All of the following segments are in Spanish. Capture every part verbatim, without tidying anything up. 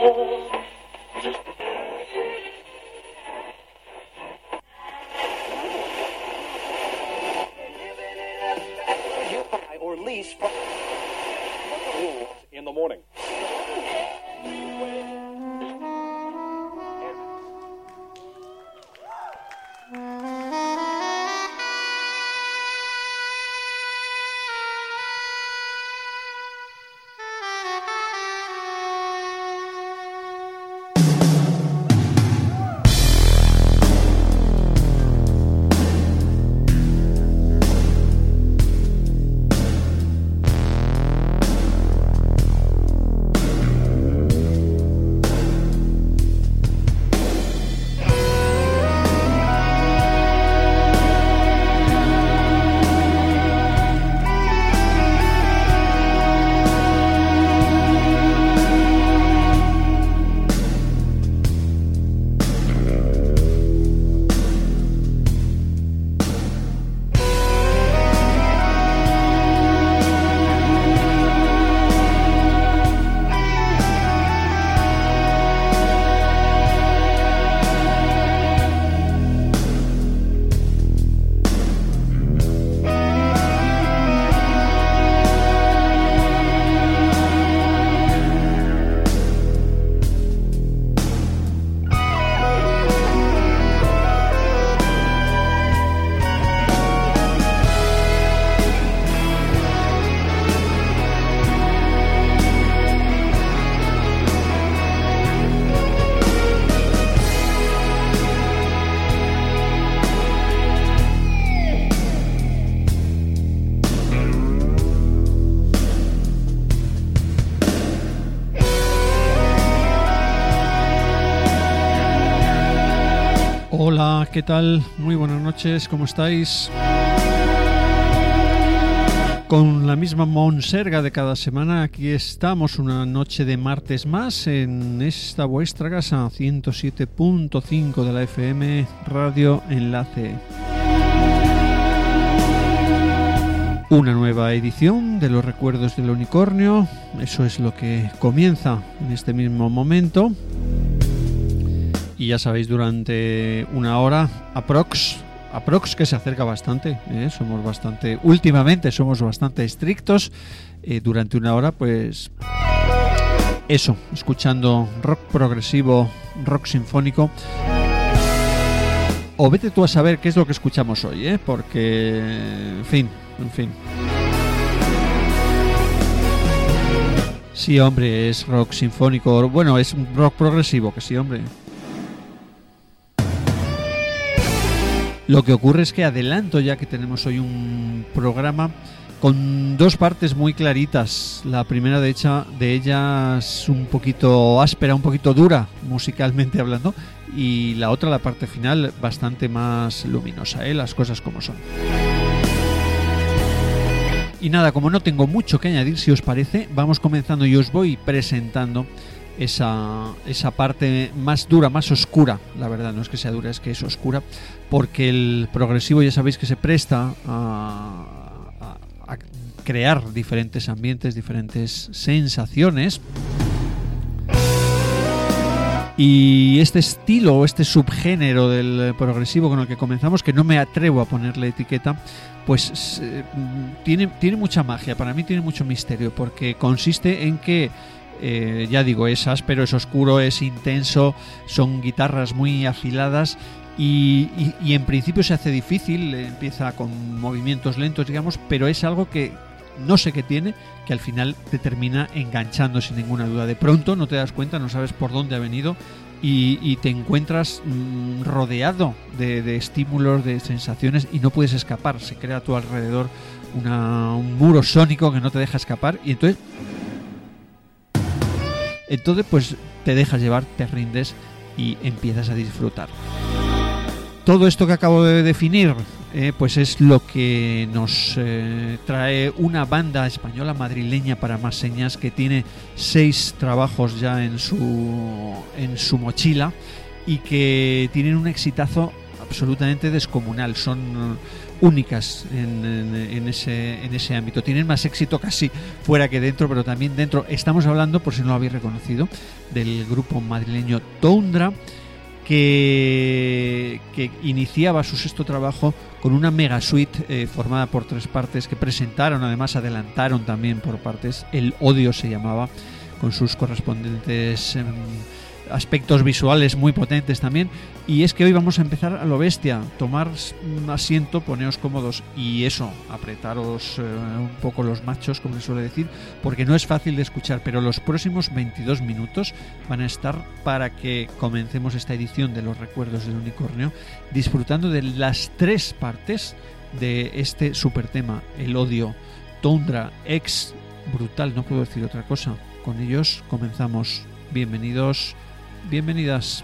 Or lease in the morning. Hola, ¿qué tal? Muy buenas noches, ¿cómo estáis? Con la misma monserga de cada semana, aquí estamos una noche de martes más en esta vuestra casa, ciento siete punto cinco de la F M, Radio Enlace. Una nueva edición de los recuerdos del unicornio, eso es lo que comienza en este mismo momento. Y ya sabéis, durante una hora aprox, aprox que se acerca bastante, ¿eh? somos bastante, últimamente somos bastante estrictos, eh, durante una hora pues eso, escuchando rock progresivo, rock sinfónico, o vete tú a saber qué es lo que escuchamos hoy, ¿eh? porque, en fin, en fin. Sí, hombre, es rock sinfónico, bueno, es rock progresivo, que sí, hombre. Lo que ocurre es que adelanto ya que tenemos hoy un programa con dos partes muy claritas. La primera de, hecha, de ellas un poquito áspera, un poquito dura musicalmente hablando, y la otra, la parte final, bastante más luminosa, ¿eh? Las cosas como son. Y nada, como no tengo mucho que añadir, si os parece, vamos comenzando y os voy presentando esa, esa parte más dura, más oscura. La verdad, no es que sea dura, es que es oscura, porque el progresivo ya sabéis que se presta a, a, a crear diferentes ambientes, diferentes sensaciones. Y este estilo, este subgénero del progresivo con el que comenzamos, que no me atrevo a ponerle etiqueta, pues eh, tiene, tiene mucha magia, para mí tiene mucho misterio, porque consiste en que Eh, ya digo, es áspero, es oscuro, es intenso, son guitarras muy afiladas y, y, y en principio se hace difícil, empieza con movimientos lentos, digamos, pero es algo que no sé qué tiene, que al final te termina enganchando sin ninguna duda. De pronto no te das cuenta, no sabes por dónde ha venido y, y te encuentras mmm, rodeado de, de estímulos, de sensaciones y no puedes escapar. Se crea a tu alrededor una, un muro sónico que no te deja escapar y entonces... Entonces pues te dejas llevar, te rindes y empiezas a disfrutar. Todo esto que acabo de definir eh, pues es lo que nos eh, trae una banda española madrileña para más señas, que tiene seis trabajos ya en su, en su mochila y que tienen un exitazo absolutamente descomunal. Son únicas en, en, en, ese, en ese ámbito. Tienen más éxito casi fuera que dentro, pero también dentro. Estamos hablando, por si no lo habéis reconocido, del grupo madrileño Toundra, que, que iniciaba su sexto trabajo con una mega suite eh, formada por tres partes que presentaron, además adelantaron también por partes. El Odio se llamaba, con sus correspondientes eh, aspectos visuales muy potentes también. Y es que hoy vamos a empezar a lo bestia. Tomar asiento, poneos cómodos y eso, apretaros eh, un poco los machos, como se suele decir, porque no es fácil de escuchar, pero los próximos veintidós minutos van a estar para que comencemos esta edición de Los Recuerdos del Unicornio disfrutando de las tres partes de este super tema, El Odio. Toundra, ex brutal, no puedo decir otra cosa. Con ellos comenzamos. Bienvenidos, bienvenidas.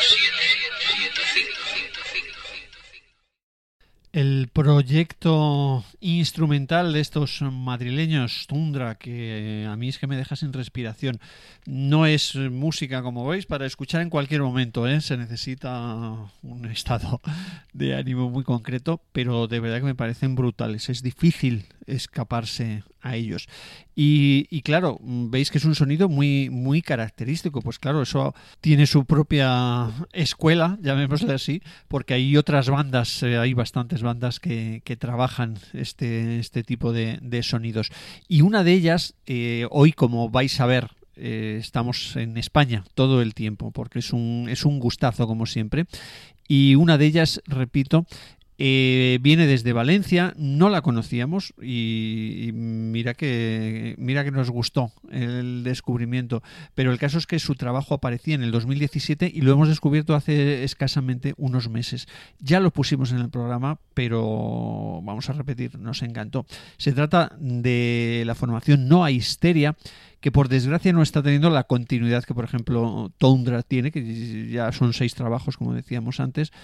El proyecto instrumental de estos madrileños, Tundra, que a mí es que me deja sin respiración. No es música, como veis, para escuchar en cualquier momento, ¿eh? Se necesita un estado de ánimo muy concreto, pero de verdad que me parecen brutales. Es difícil escaparse a ellos. Y, y claro, veis que es un sonido muy, muy característico. Pues claro, eso tiene su propia escuela, llamémosle así, porque hay otras bandas, eh, hay bastantes bandas que, que trabajan este, este tipo de, de sonidos. Y una de ellas, eh, hoy, como vais a ver, eh, estamos en España todo el tiempo, porque es un, es un gustazo, como siempre. Y una de ellas, repito, Eh, viene desde Valencia, no la conocíamos y, y mira que mira que nos gustó el descubrimiento, pero el caso es que su trabajo aparecía en el dos mil diecisiete y lo hemos descubierto hace escasamente unos meses. Ya lo pusimos en el programa, pero vamos a repetir, nos encantó. Se trata de la formación Noa Histeria, que por desgracia no está teniendo la continuidad que, por ejemplo, Tundra tiene, que ya son seis trabajos, como decíamos antes.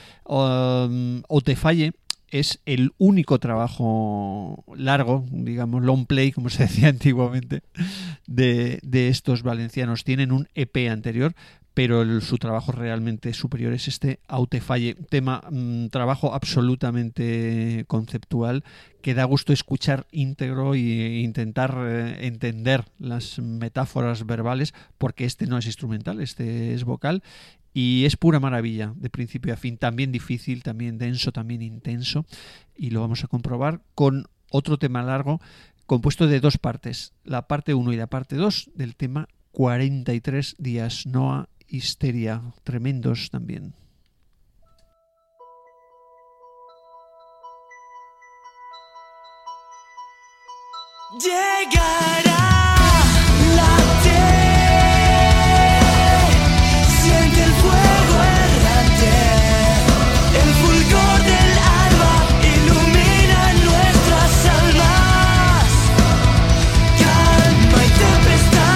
Um, O Te Falle es el único trabajo largo, digamos, long play, como se decía antiguamente, de, de estos valencianos. Tienen un E P anterior, pero el, su trabajo realmente superior es este O Te Falle, tema, um, trabajo absolutamente conceptual que da gusto escuchar íntegro e intentar eh, entender las metáforas verbales, porque este no es instrumental, este es vocal y es pura maravilla de principio a fin, también difícil, también denso, también intenso, y lo vamos a comprobar con otro tema largo compuesto de dos partes, la parte uno y la parte dos del tema cuarenta y tres días, Noa Histeria, tremendos también. Llegará la T, siente el fuego errante, el fulgor del alba ilumina nuestras almas, calma y tempestad.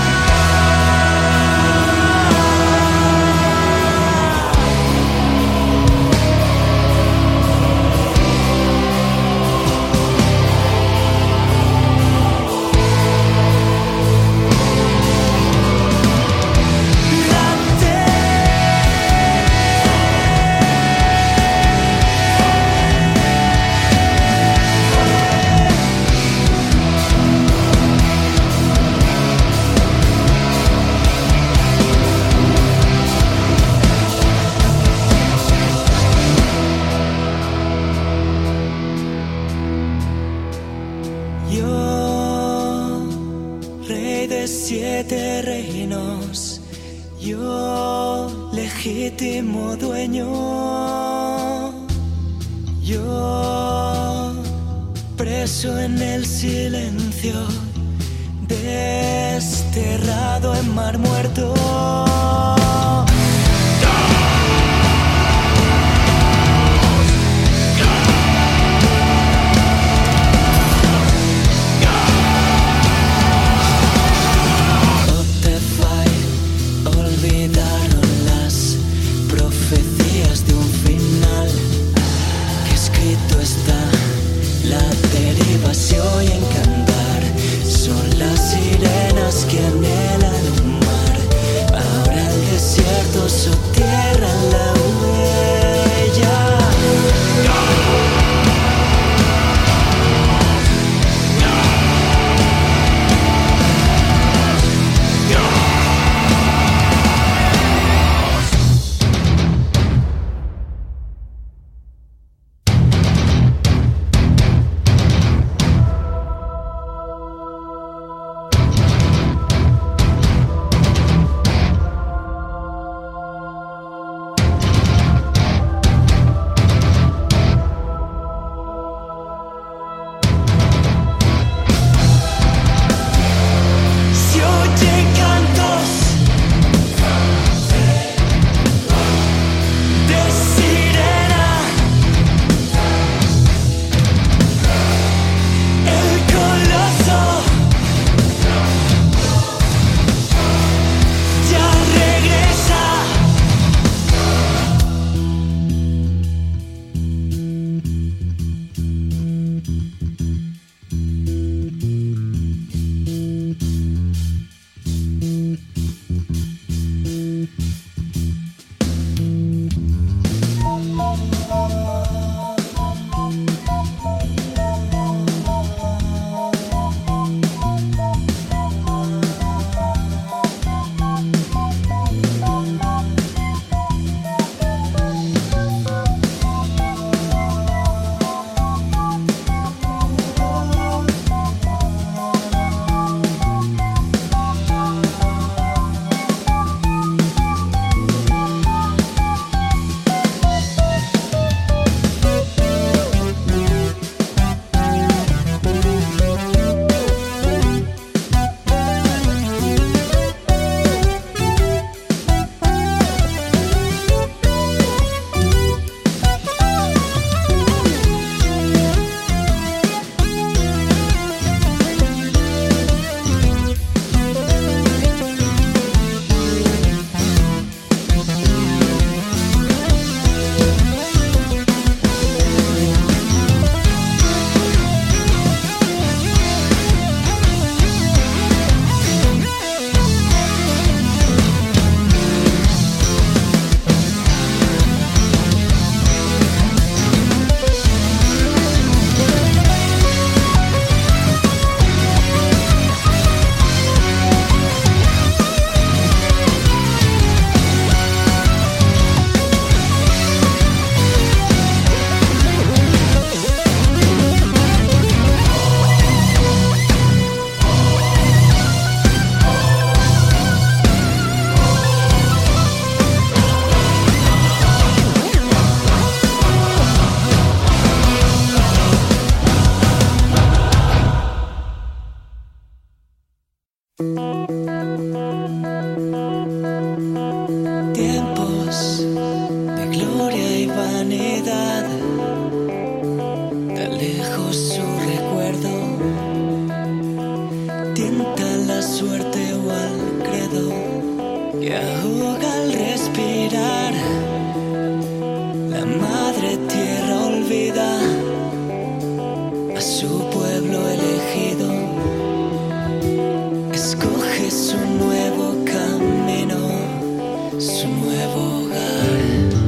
Siete reinos, yo legítimo dueño, yo preso en el silencio, desterrado en mar muerto. Si hoy en cantar son las sirenas que anhelan un mar tiempos de gloria y vanidad, tan lejos su recuerdo, tienta la suerte o al credo que ahoga al respirar. La madre tierra olvida a su pueblo elegido, escoge su nuevo camino, su nuevo hogar.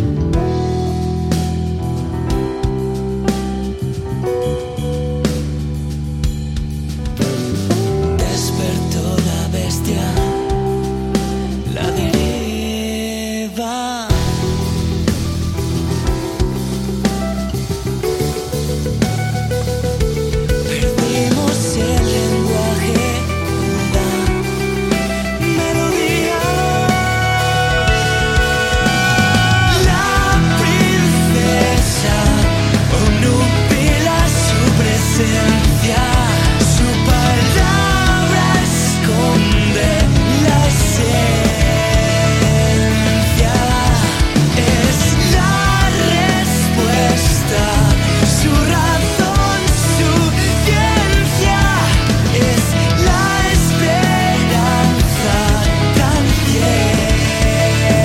Despertó la bestia, la deriva. Perdimos el lenguaje, la melodía. La princesa obnubila su presencia, su palabra esconde la esencia. Es la respuesta, su razón, su ciencia. Es la esperanza tan ciega.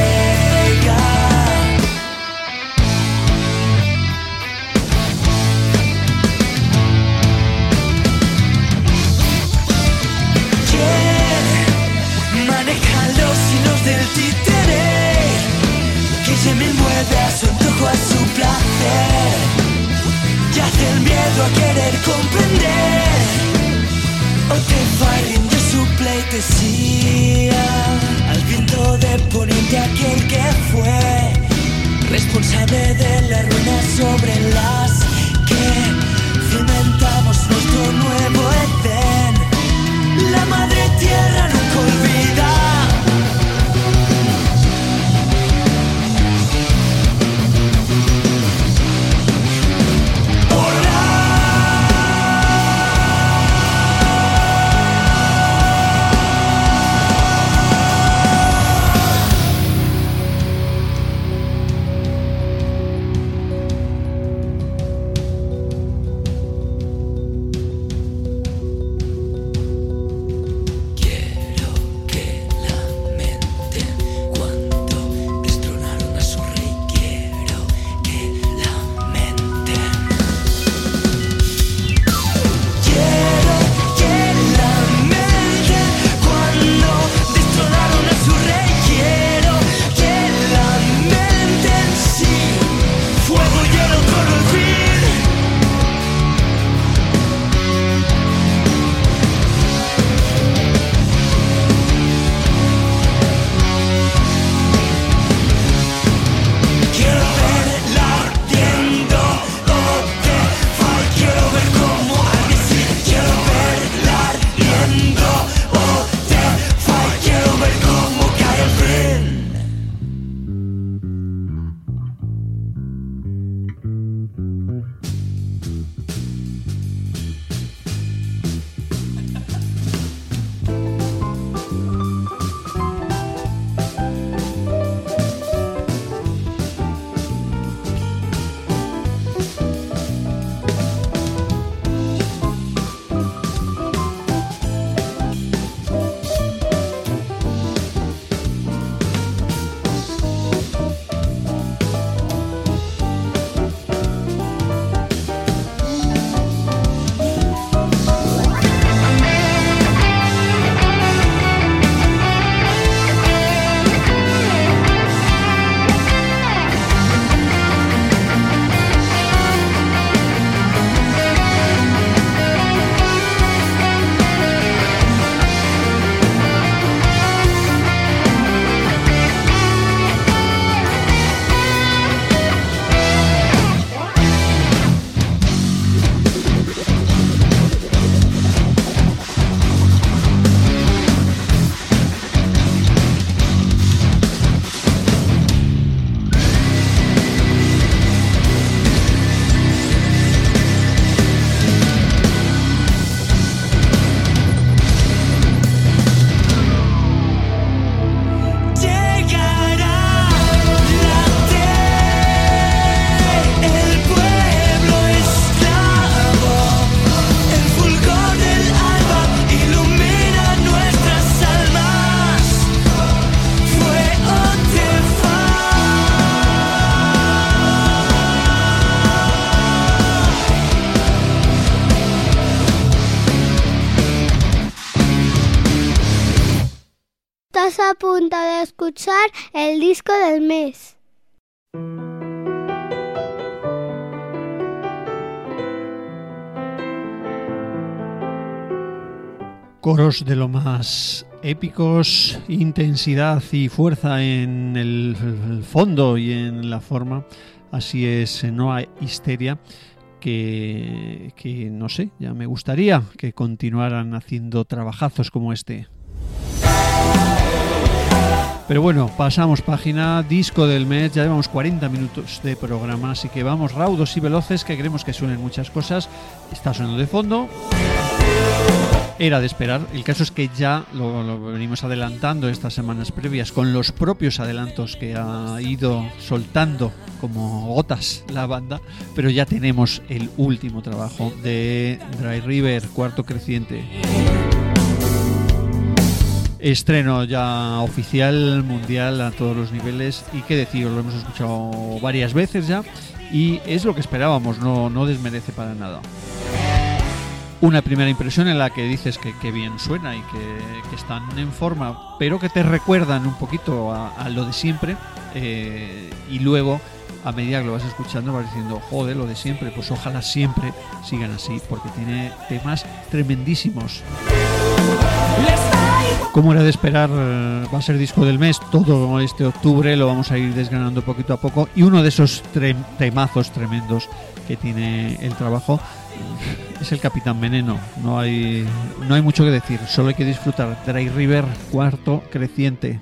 ¿Quién maneja los hilos del títere que Yemen mueve a su antojo, a su placer? Yace el miedo a querer comprender, o te va a rendir su pleitesía al viento de poniente, aquel que fue responsable de la ruina sobre las que cimentamos nuestro nuevo Edén. La madre tierra nunca olvida. Quiero que a punto de escuchar el disco del mes. Coros de lo más épicos, intensidad y fuerza en el, el fondo y en la forma. Así es Noa Hysteria, que, que no sé, ya me gustaría que continuaran haciendo trabajazos como este. Pero bueno, pasamos página, disco del mes, ya llevamos cuarenta minutos de programa, así que vamos raudos y veloces, que queremos que suenen muchas cosas. Está sonando de fondo. Era de esperar. El caso es que ya lo, lo venimos adelantando estas semanas previas con los propios adelantos que ha ido soltando como gotas la banda, pero ya tenemos el último trabajo de Dry River, Cuarto Creciente. Estreno ya oficial, mundial a todos los niveles, y qué decir, lo hemos escuchado varias veces ya y es lo que esperábamos, no, no desmerece para nada. Una primera impresión en la que dices que, que bien suena y que, que están en forma, pero que te recuerdan un poquito a, a lo de siempre, eh, y luego a medida que lo vas escuchando vas diciendo, joder, lo de siempre, pues ojalá siempre sigan así, porque tiene temas tremendísimos. Como era de esperar, va a ser disco del mes todo este octubre, lo vamos a ir desgranando poquito a poco, y uno de esos tre- temazos tremendos que tiene el trabajo es el Capitán Veneno. No hay, no hay mucho que decir, solo hay que disfrutar. Dry River, Cuarto Creciente.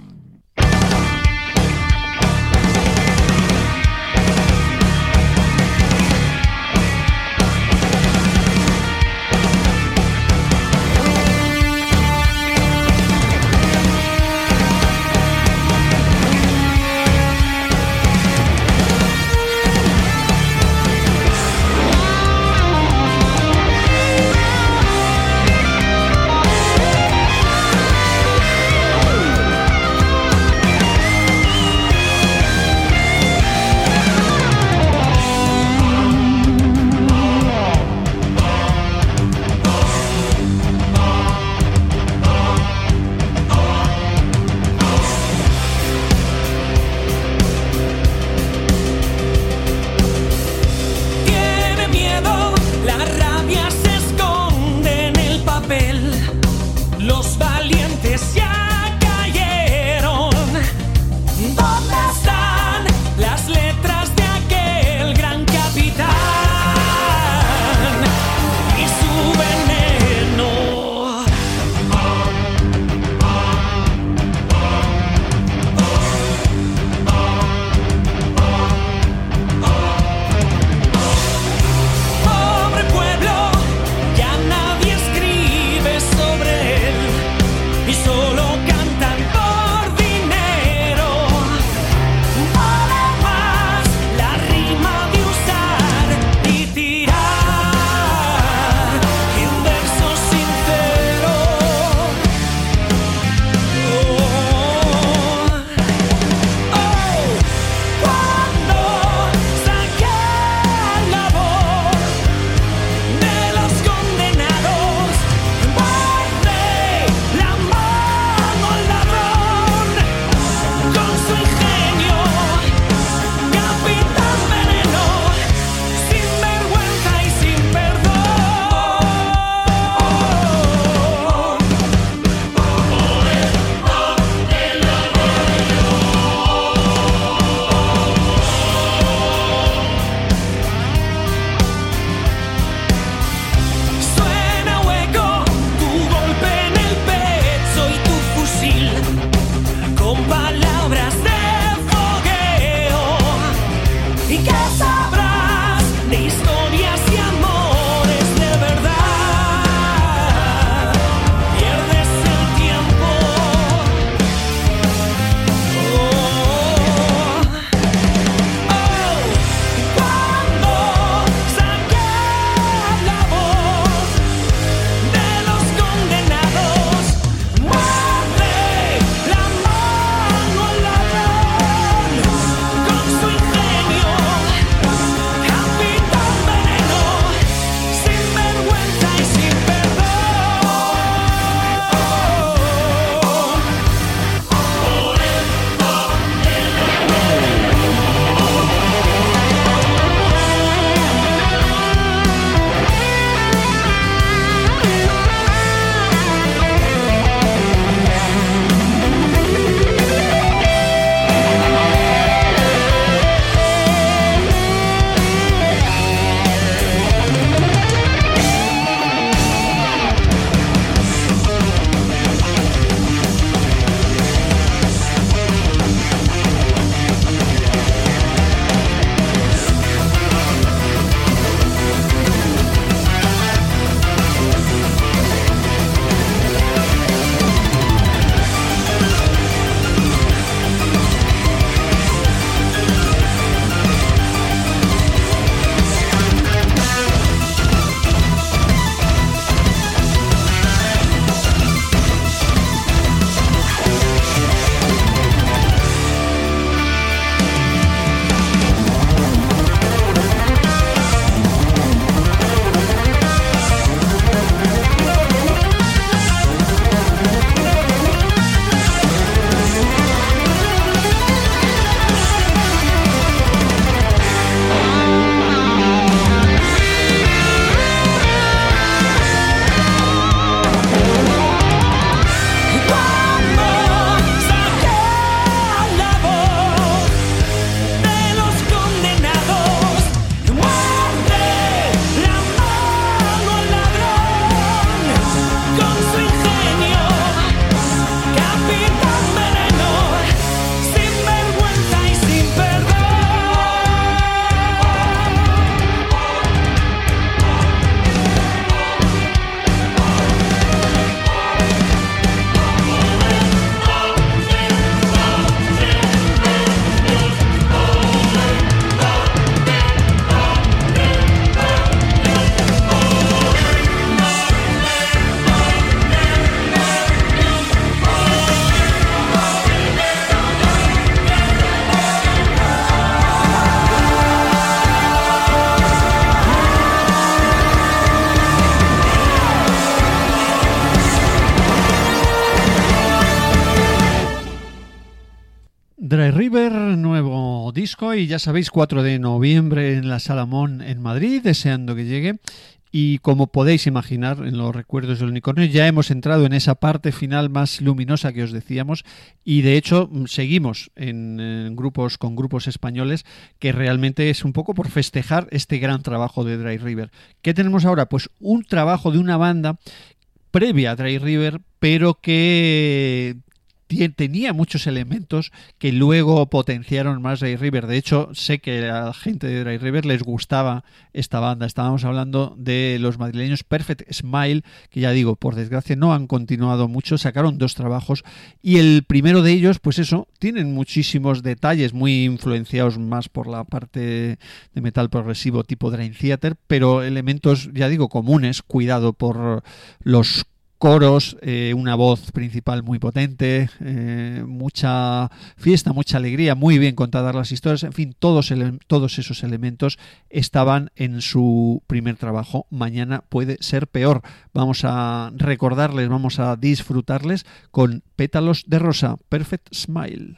River, nuevo disco, y ya sabéis, cuatro de noviembre en la Salamón en Madrid, deseando que llegue. Y como podéis imaginar, en los recuerdos del unicornio ya hemos entrado en esa parte final más luminosa que os decíamos, y de hecho seguimos en, en grupos con grupos españoles, que realmente es un poco por festejar este gran trabajo de Dry River. ¿Qué tenemos ahora? Pues un trabajo de una banda previa a Dry River, pero que tenía muchos elementos que luego potenciaron más Dry River. De hecho, sé que a la gente de Dry River les gustaba esta banda. Estábamos hablando de los madrileños Perfect Smile, que ya digo, por desgracia no han continuado mucho. Sacaron dos trabajos y el primero de ellos, pues eso, tienen muchísimos detalles muy influenciados más por la parte de metal progresivo tipo Dream Theater, pero elementos, ya digo, comunes, cuidado por los coros, eh, una voz principal muy potente, eh, mucha fiesta, mucha alegría, muy bien contadas las historias, en fin, todos, ele- todos esos elementos estaban en su primer trabajo. Mañana puede ser peor. Vamos a recordarles, vamos a disfrutarles con Pétalos de Rosa, Perfect Smile.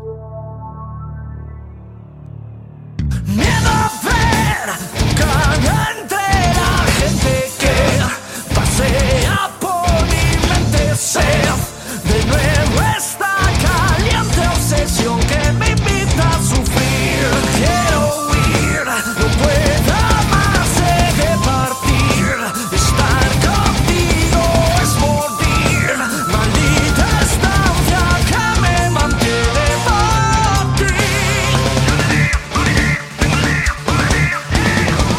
Miedo a ver caga entre la gente que pasea por mi mente. Sed de nuevo esta caliente obsesión que me invita a sufrir. Quiero huir, no puedo más, sé que partir. Estar contigo es morir. Maldita estancia que me mantiene por ti.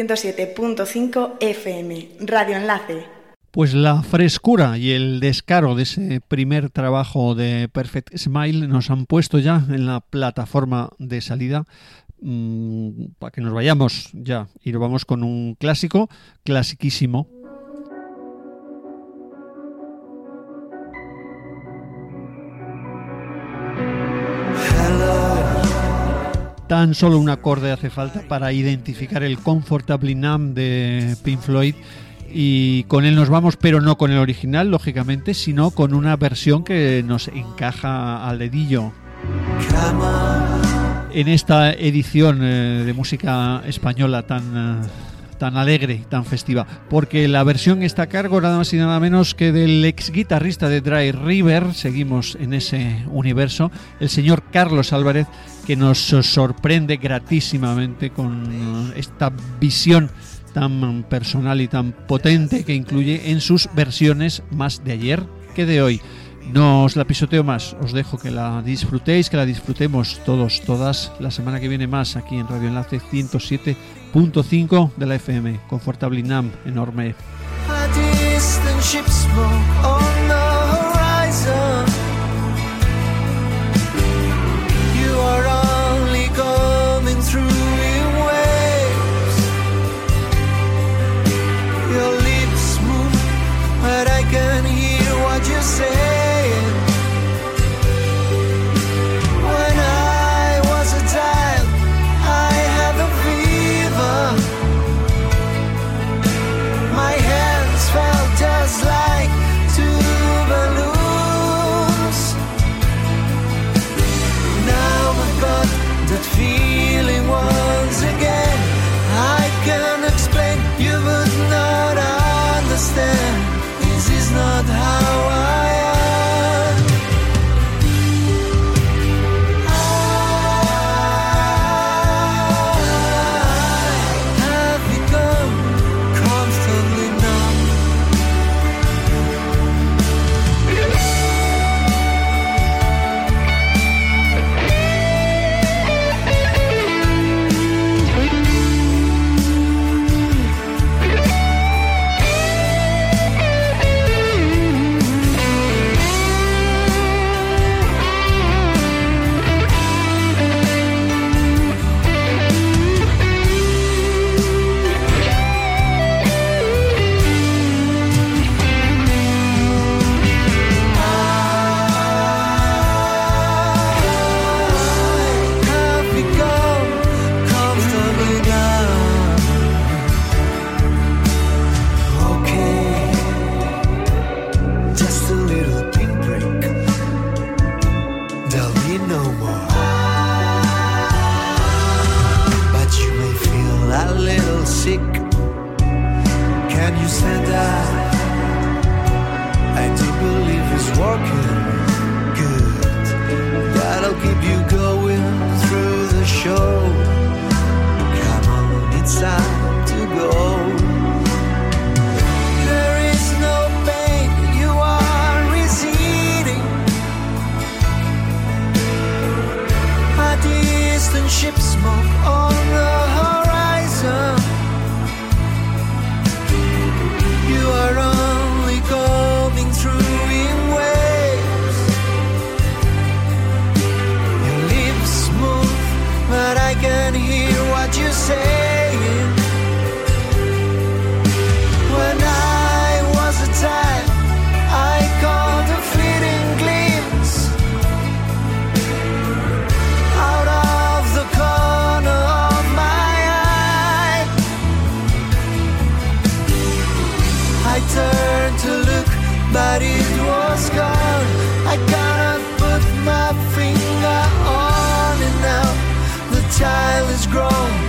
ciento siete punto cinco F M, Radio Enlace. Pues la frescura y el descaro de ese primer trabajo de Perfect Smile nos han puesto ya en la plataforma de salida mmm, para que nos vayamos ya y nos vamos con un clásico, clasiquísimo. Tan solo un acorde hace falta para identificar el Comfortably Numb de Pink Floyd y con él nos vamos, pero no con el original, lógicamente, sino con una versión que nos encaja al dedillo. En esta edición eh, de música española tan, eh, tan alegre y tan festiva, porque la versión está a cargo nada más y nada menos que del ex guitarrista de Dry River. Seguimos en ese universo, el señor Carlos Álvarez, que nos sorprende gratísimamente con esta visión tan personal y tan potente que incluye en sus versiones más de ayer que de hoy. No os la pisoteo más, os dejo que la disfrutéis, que la disfrutemos todos, todas. La semana que viene más aquí en Radio Enlace ciento siete punto cinco de la F M. Comfortably Numb, enorme. You're saying, when I was a child, I had a fever. My hands felt just like two balloons. Now I've got that feeling once again. I can explain, you would not understand. This is not how I am. I have become comfortably numb. But it was gone. I cannot put my finger on it now. The child is grown.